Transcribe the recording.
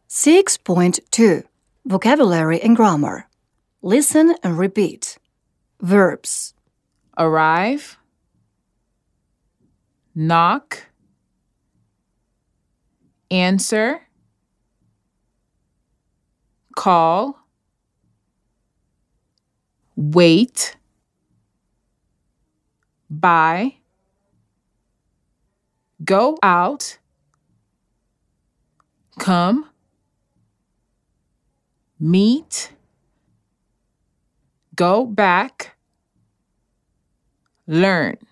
6.2 Vocabulary and Grammar. Listen and repeat. Verbs. Arrive, knock, answer, call, wait, buy, go out, come, meet, go back, learn.